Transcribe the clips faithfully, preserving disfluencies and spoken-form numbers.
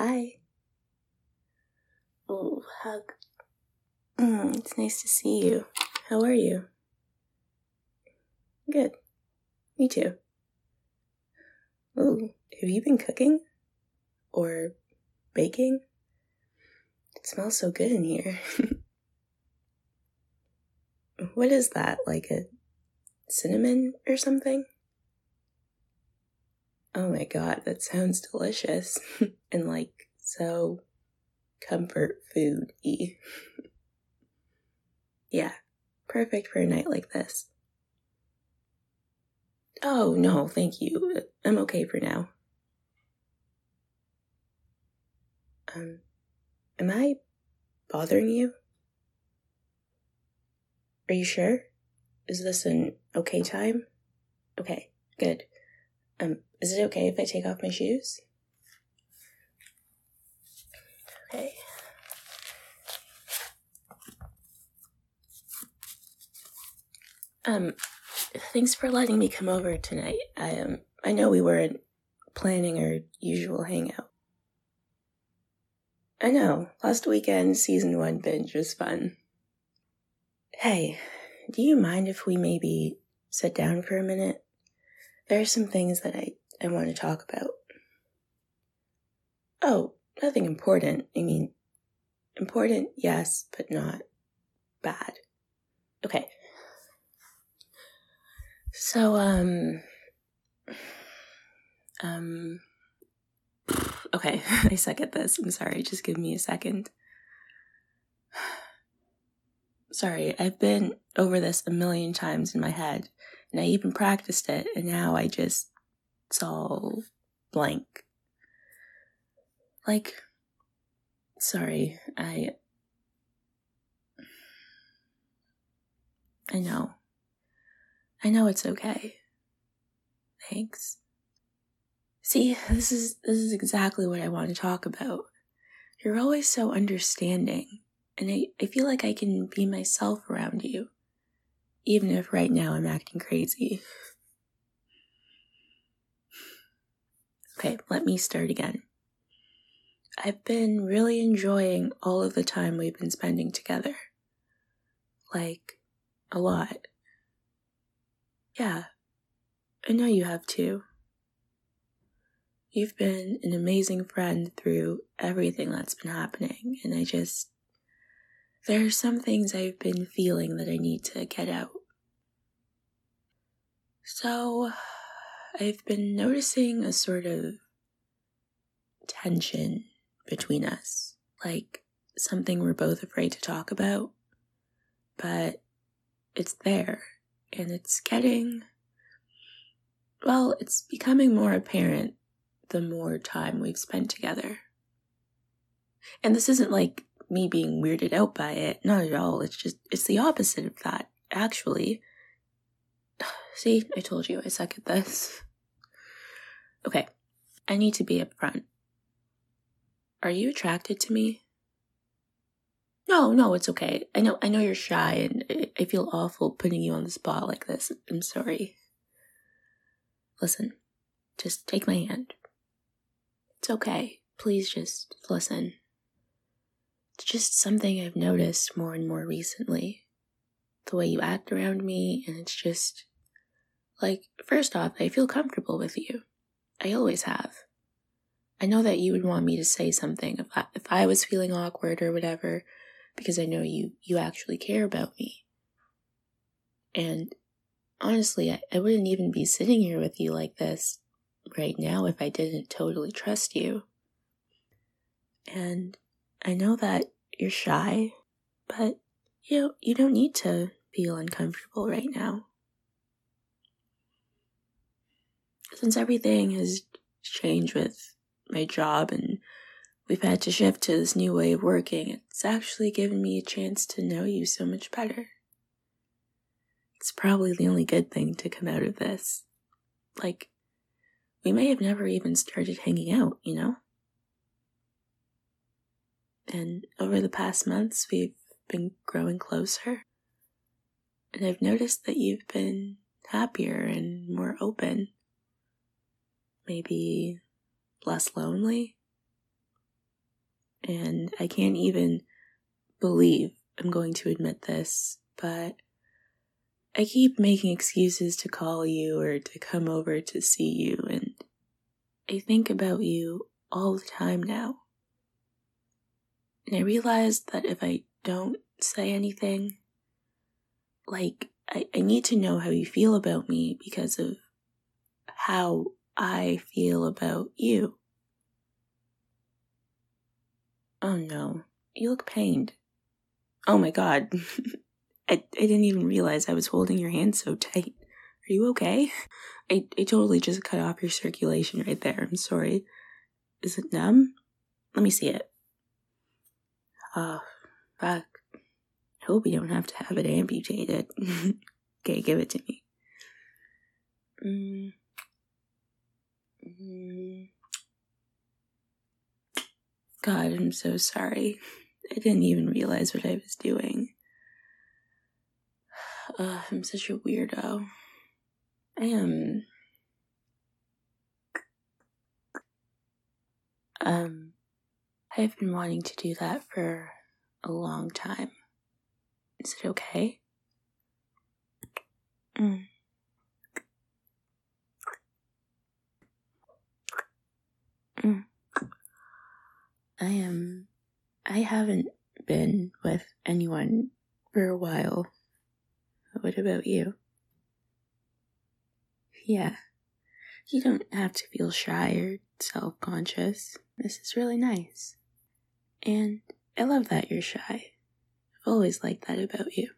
Hi. Oh, hug. Mm, it's nice to see you. How are you? Good. Me too. Oh, have you been cooking? Or baking? It smells so good in here. What is that, like a cinnamon or something? Oh my god, that sounds delicious. And like, so comfort food-y. Yeah, perfect for a night like this. Oh, no, thank you. I'm okay for now. Um, am I bothering you? Are you sure? Is this an okay time? Okay, good. Um, is it okay if I take off my shoes? Okay. Um, thanks for letting me come over tonight. I, um, I know we weren't planning our usual hangout. I know, last weekend, season one binge was fun. Hey, do you mind if we maybe sit down for a minute? There are some things that I, I want to talk about. Oh, nothing important. I mean, important, yes, but not bad. Okay. So, um... Um... Okay, I suck at this. I'm sorry, just give me a second. Sorry, I've been over this a million times in my head, and I even practiced it, and now I just... It's all blank. Like... Sorry, I... I know. I know it's okay. Thanks. See, this is this is exactly what I want to talk about. You're always so understanding, and I, I feel like I can be myself around you, even if right now I'm acting crazy. Okay, let me start again. I've been really enjoying all of the time we've been spending together. Like, a lot. Yeah, I know you have too. You've been an amazing friend through everything that's been happening, and I just... There are some things I've been feeling that I need to get out. So, I've been noticing a sort of tension between us. Like, something we're both afraid to talk about, but it's there, and it's getting... Well, it's becoming more apparent the more time we've spent together. And this isn't like me being weirded out by it, not at all. It's just, it's the opposite of that, actually. See, I told you I suck at this. Okay, I need to be upfront. Are you attracted to me? No, no, it's okay. I know, I know you're shy, and I feel awful putting you on the spot like this. I'm sorry. Listen, just take my hand. It's okay. Please just listen. It's just something I've noticed more and more recently. The way you act around me, and it's just... Like, first off, I feel comfortable with you. I always have. I know that you would want me to say something if I, if I was feeling awkward or whatever, because I know you, you actually care about me. And honestly, I, I wouldn't even be sitting here with you like this right now if I didn't totally trust you. And I know that you're shy, but you know, you don't need to feel uncomfortable right now. Since everything has changed with my job and we've had to shift to this new way of working, it's actually given me a chance to know you so much better. It's probably the only good thing to come out of this. Like, we may have never even started hanging out, you know? And over the past months, we've been growing closer. And I've noticed that you've been happier and more open. Maybe less lonely. and I can't even believe I'm going to admit this, but I keep making excuses to call you or to come over to see you, and I think about you all the time now. And I realize that if I don't say anything, like, I, I need to know how you feel about me because of how I feel about you. Oh no, you look pained. Oh my god, I, I didn't even realize I was holding your hand so tight. Are you okay? I, I totally just cut off your circulation right there, I'm sorry. Is it numb? Let me see it. Oh, fuck. I hope you don't have to have it amputated. Okay, give it to me. Mm. Mm. God, I'm so sorry. I didn't even realize what I was doing. Uh, I'm such a weirdo. I am... Um, I've been wanting to do that for a long time. Is it okay? Mm. Mm. I am... I haven't been with anyone for a while. What about you? Yeah. You don't have to feel shy or self-conscious. This is really nice. And I love that you're shy. I've always liked that about you.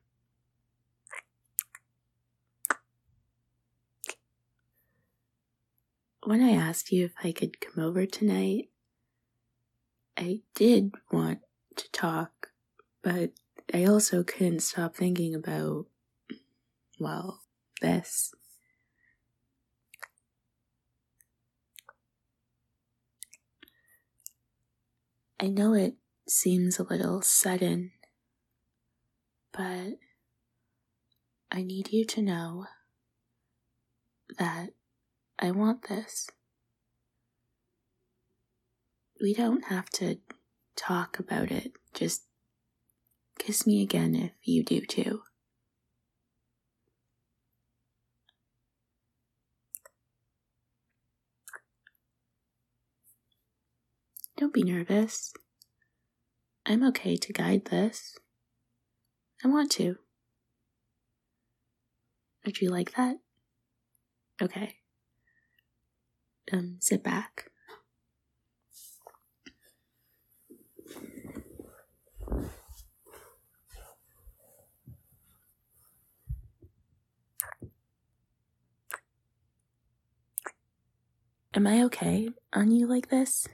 When I asked you if I could come over tonight, I did want to talk, but I also couldn't stop thinking about, well, this. I know it seems a little sudden, but I need you to know that I want this. We don't have to talk about it. Just kiss me again if you do too. Don't be nervous. I'm okay to guide this. I want to. Would you like that? Okay. Um, sit back. Am I okay on you like this?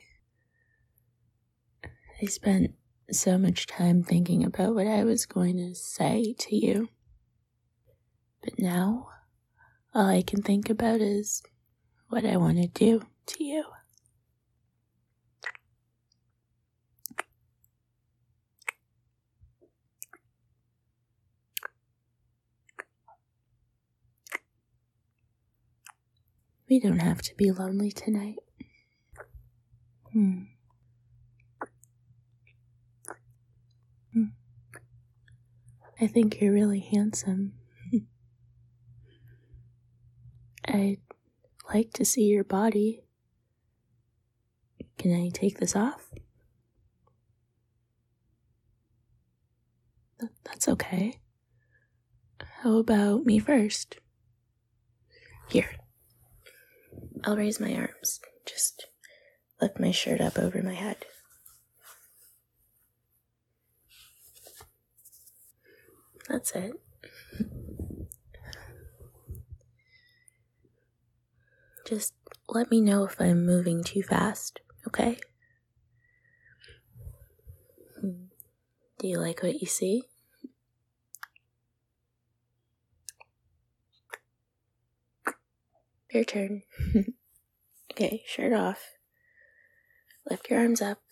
I spent so much time thinking about what I was going to say to you. But now, all I can think about is what I want to do to you. We don't have to be lonely tonight. Hmm. Hmm. I think you're really handsome. I'd like to see your body. Can I take this off? Th- that's okay. How about me first? Here. I'll raise my arms. Just lift my shirt up over my head. That's it. Just let me know if I'm moving too fast, okay? Do you like what you see? Your turn. Okay, shirt off. Lift your arms up.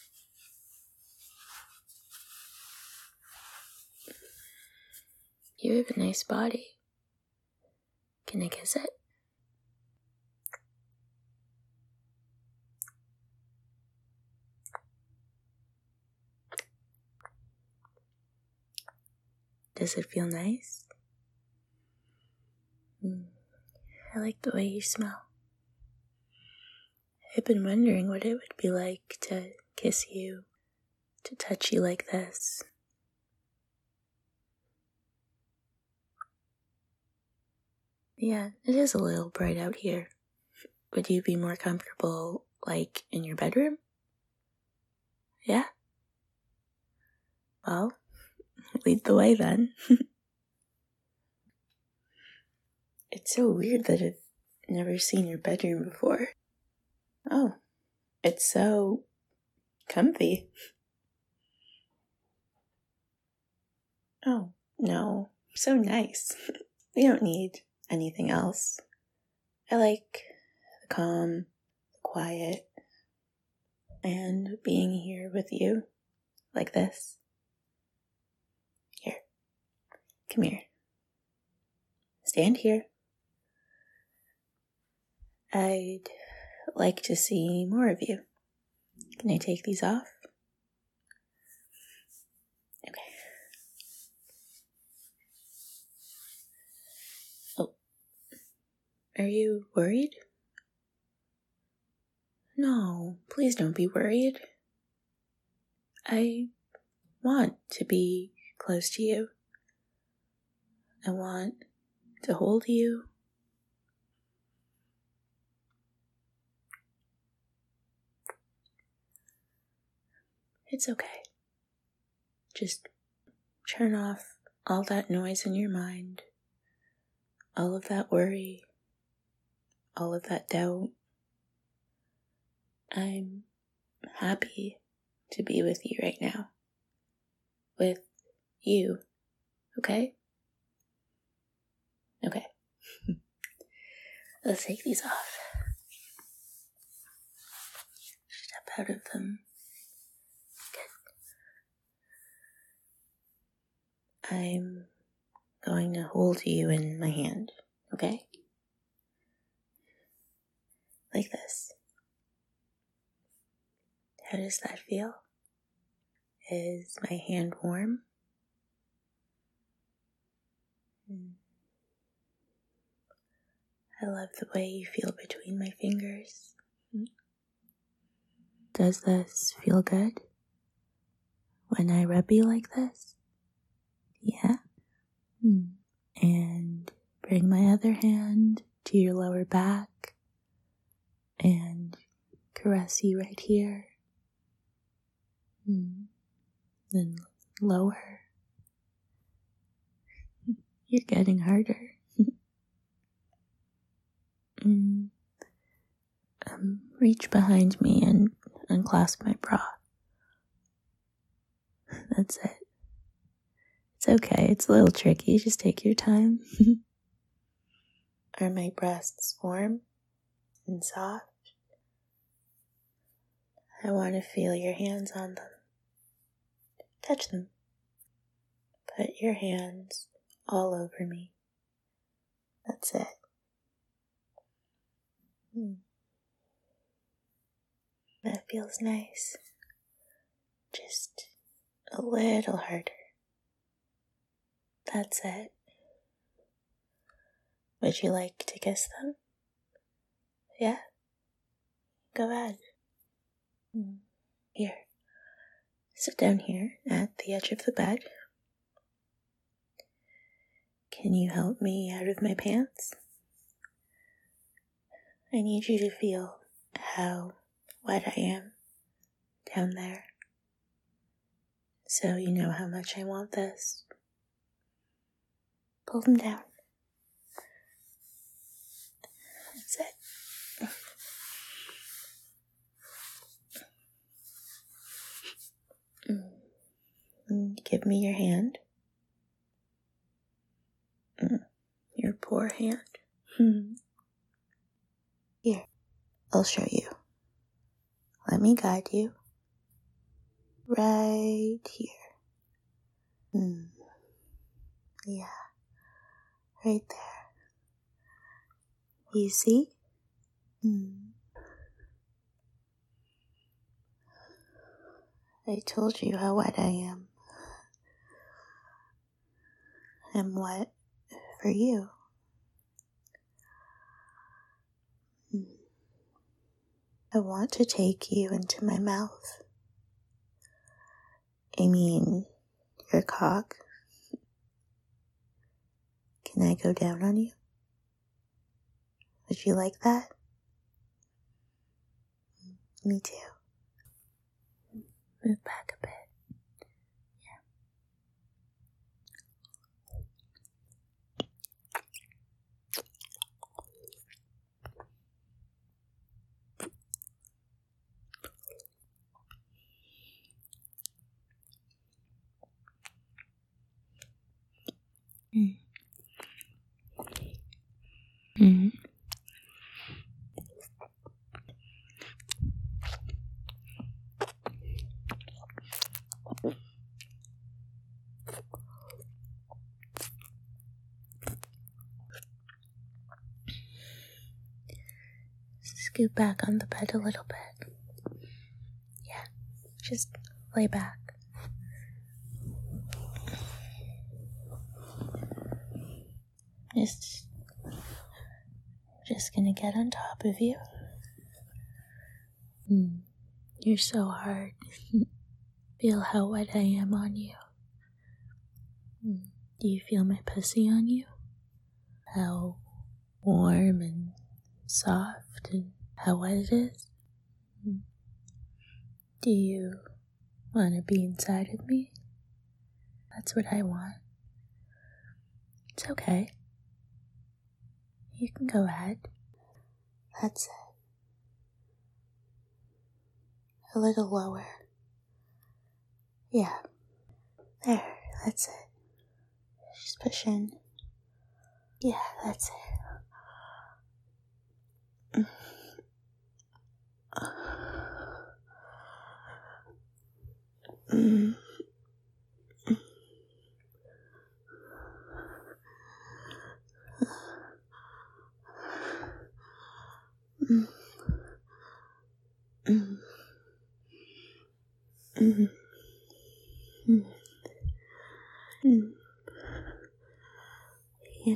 You have a nice body. Can I kiss it? Does it feel nice? Mm, I like the way you smell. I've been wondering what it would be like to kiss you, to touch you like this. Yeah, it is a little bright out here. Would you be more comfortable, like, in your bedroom? Yeah? Well, lead the way then. It's so weird that I've never seen your bedroom before. Oh, it's so comfy. Oh, no, so nice. We don't need anything else. I like the calm, the quiet, and being here with you, like this. Here, come here. Stand here. I'd like to see more of you. Can I take these off? Okay. Oh, are you worried? No, please don't be worried. I want to be close to you. I want to hold you. It's okay. Just turn off all that noise in your mind, all of that worry, all of that doubt. I'm happy to be with you right now. With you, okay? Okay. Let's take these off. Step out of them. Good. I'm going to hold you in my hand, okay? Like this. How does that feel? Is my hand warm? I love the way you feel between my fingers. Does this feel good? When I rub you like this? Yeah? Hmm. And bring my other hand to your lower back and caress you right here. Hmm. Then lower. You're getting harder. mm. um, reach behind me and unclasp my bra. That's it. It's okay. It's a little tricky. Just take your time. Are my breasts warm and soft? I want to feel your hands on them. Touch them. Put your hands all over me. That's it. Hmm. That feels nice. Just a little harder. That's it. Would you like to kiss them? Yeah? Go ahead. Hmm. Here. Sit down here at the edge of the bed. Can you help me out of my pants? I need you to feel how wet I am down there. So you know how much I want this. Pull them down. That's it. Mm. Give me your hand. Mm. Your poor hand. Hmm. Here, I'll show you. Let me guide you. Right here. Hmm. Yeah. Right there. You see? Hmm. I told you how wet I am. am wet for you. I want to take you into my mouth. I mean, your cock. Can I go down on you? Would you like that? Me too. Move back a bit. Mm. Mm. Scoot back on the bed a little bit. Yeah, just lay back. Just, just gonna get on top of you. Mm, you're so hard. Feel how wet I am on you. Mm, do you feel my pussy on you? How warm and soft and how wet it is? Mm. Do you want to be inside of me? That's what I want. It's okay. You can go ahead. That's it. A little lower. Yeah. There, that's it. Just push in. Yeah, that's it. Mm. Mm. Mm. Mm. Mm. Mm. Yeah.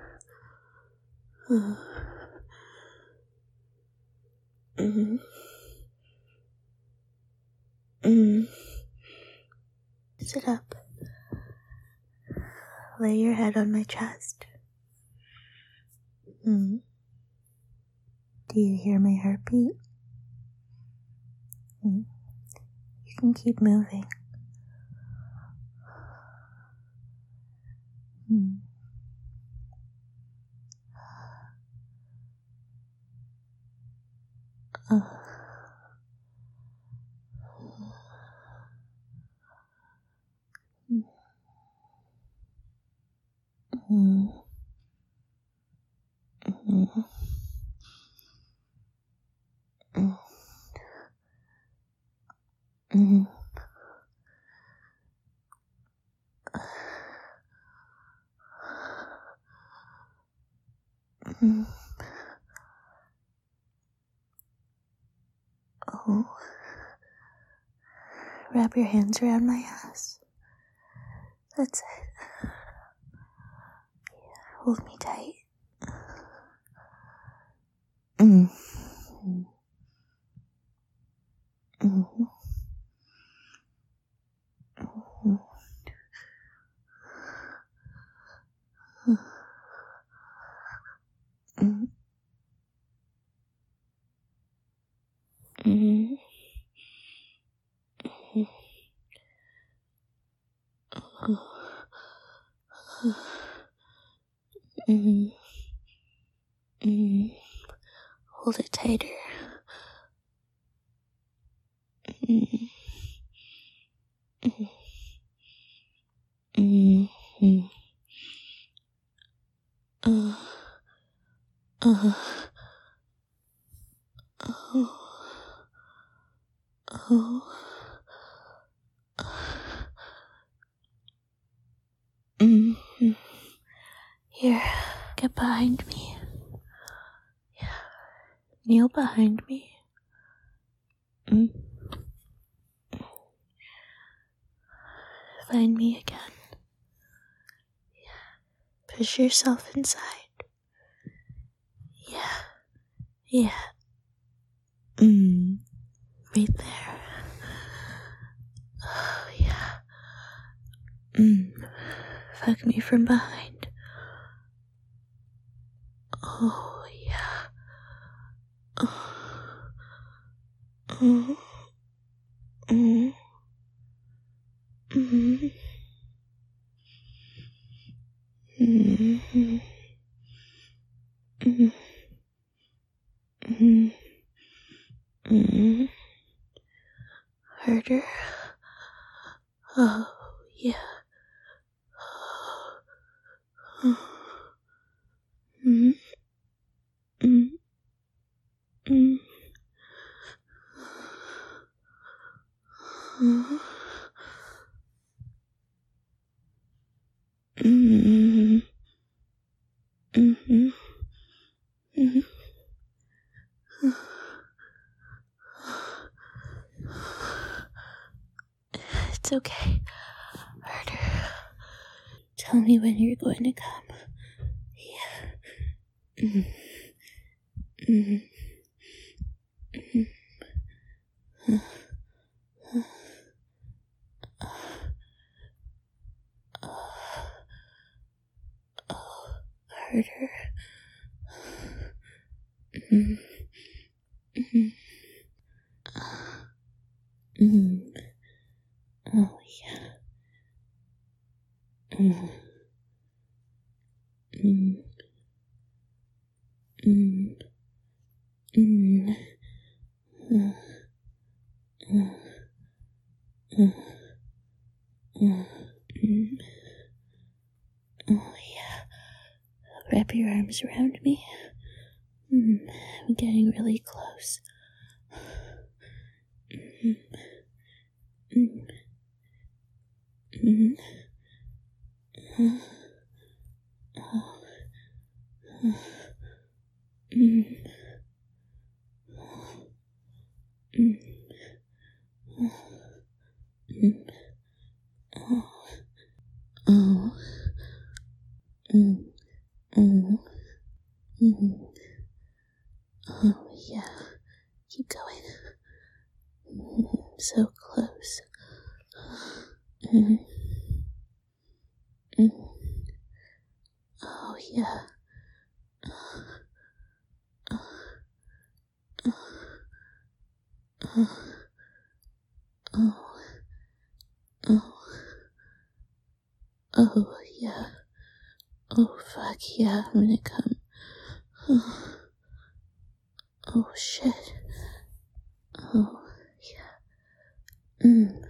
Uh. Mm. Mm. Sit up. Lay your head on my chest. Mm. Do you hear my heartbeat? Mm. You can keep moving. Mm. Uh. Mm. Mm. Mm. Mm. Mm. Mm. Oh. Wrap your hands around my ass. That's it. Hold me tight. Mm. Mm. Mm. Mm. Mm. Mm. Mm. Mm. Hold it tighter. Mm. Mm. Mm. Uh. Uh. Oh. Oh. Mm. Here, get behind me. Yeah. Kneel behind me. Mm. Find me again. Yeah. push yourself inside. Yeah. Yeah. Mm. Right there. Oh, yeah. Mm. Fuck me from behind. Oh, yeah. Oh. Oh. Oh. Mm-hmm. Mm-hmm. Mm-hmm. Mm-hmm. Mm-hmm. Harder. Oh, yeah. Oh. Mm-hmm. Mm-hmm. Mm-hmm. Mm-hmm. Mm-hmm. Mm-hmm. It's okay. Harder. Tell me when you're going to come. Yeah. Mm-hmm. Mm-hmm. Mm-hmm. Harder. Mm-hmm. Mm-hmm. Mm-hmm. Oh, yeah. Mm-hmm. Mm-hmm. Mm-hmm. Mm-hmm. Mm-hmm. Oh, yeah. Wrap your arms around me. Mm, I'm getting really close. Mm, mm, mm, uh, oh, uh, mm, mm, uh, mm, oh, oh, mm, mm, mm, oh, yeah. Keep going. Mm, so close. Mm, mm, oh, yeah. Oh, oh, oh, oh, yeah. Oh, fuck yeah, I'm gonna come. Oh, oh shit. Oh, yeah. Mm.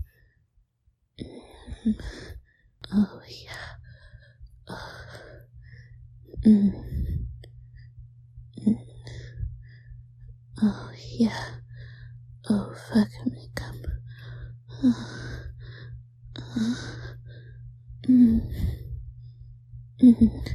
Mm. Oh, yeah. Oh. Mm. Mm. Oh, yeah. Oh, fuck, I'm gonna come. Oh. Oh. Mm. Mm.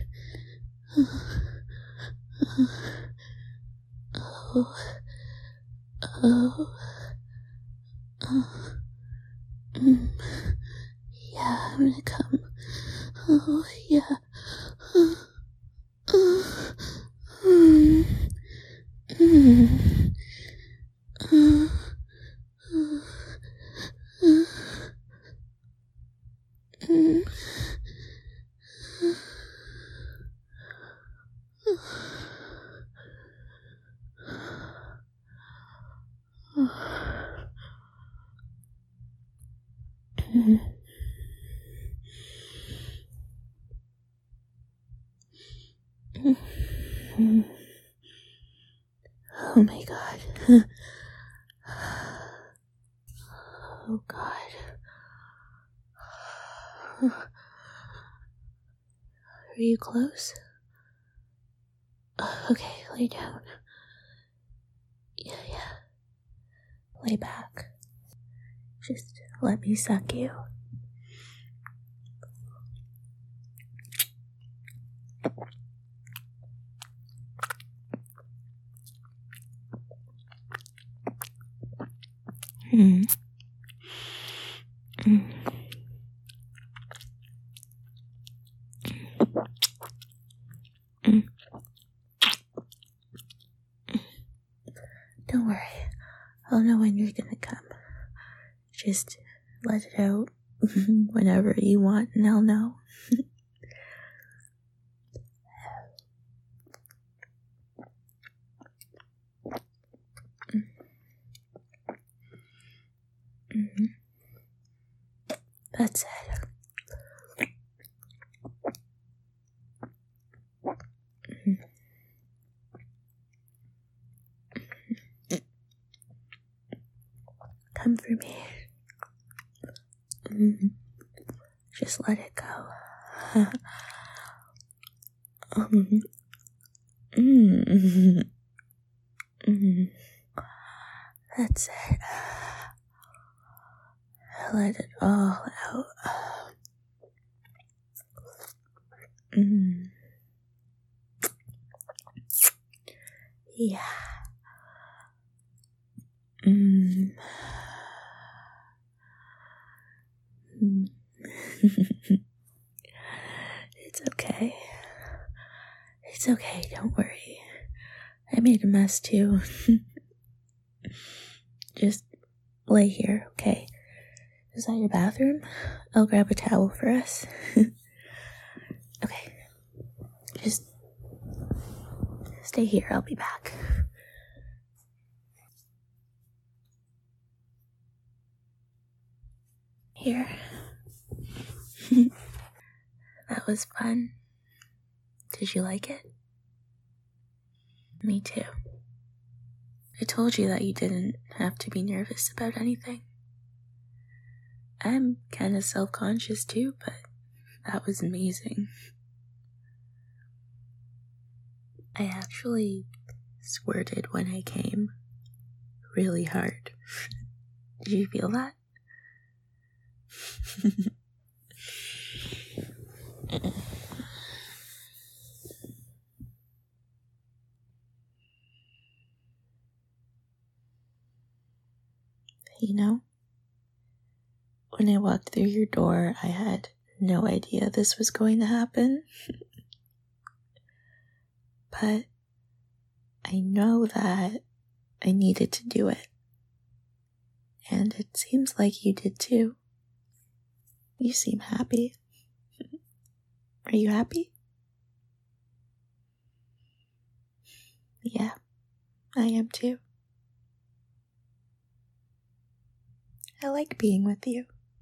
Oh. Oh. Oh. Mm. Yeah, I'm gonna come. Oh, yeah. Oh. Oh. Mm. Mm. Oh. Oh. Mm. Oh my god. Oh god. Are you close? Okay, lay down. Yeah, yeah. Lay back. Just let me suck you. Mm. Mm. I'll know when you're gonna come. Just let it out whenever you want, and I'll know. Mm-hmm. That's it. Mm-hmm. Come for me. Mm-hmm. Just let it go. mm-hmm. Mm-hmm. Mm-hmm. That's it. Let it all out. Mm. Yeah. Mm. Mm. It's okay. It's okay, don't worry. I made a mess too. Just lay here, okay? Is that your bathroom? I'll grab a towel for us. Okay. Just stay here, I'll be back. Here. That was fun. Did you like it? Me too. I told you that you didn't have to be nervous about anything. I'm kinda self-conscious too, but that was amazing. I actually squirted when I came. Really hard. Did you feel that? You know, when I walked through your door, I had no idea this was going to happen. But I know that I needed to do it. And it seems like you did too. You seem happy. Are you happy? Yeah, I am too. I like being with you.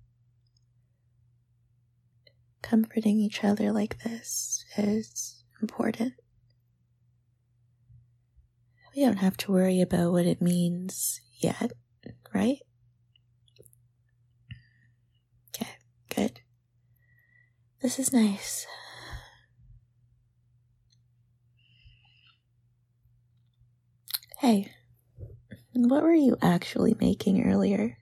Comforting each other like this is important. We don't have to worry about what it means yet, right? Okay, good. This is nice. Hey, what were you actually making earlier?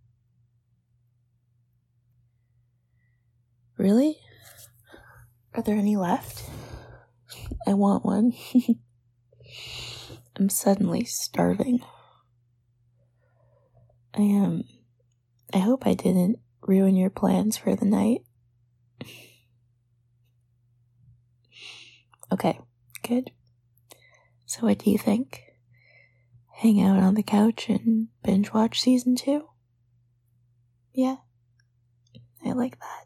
Really? Are there any left? I want one. I'm suddenly starving. I am. Um, I hope I didn't ruin your plans for the night. Okay, good. So what do you think? Hang out on the couch and binge watch season two? Yeah, I like that.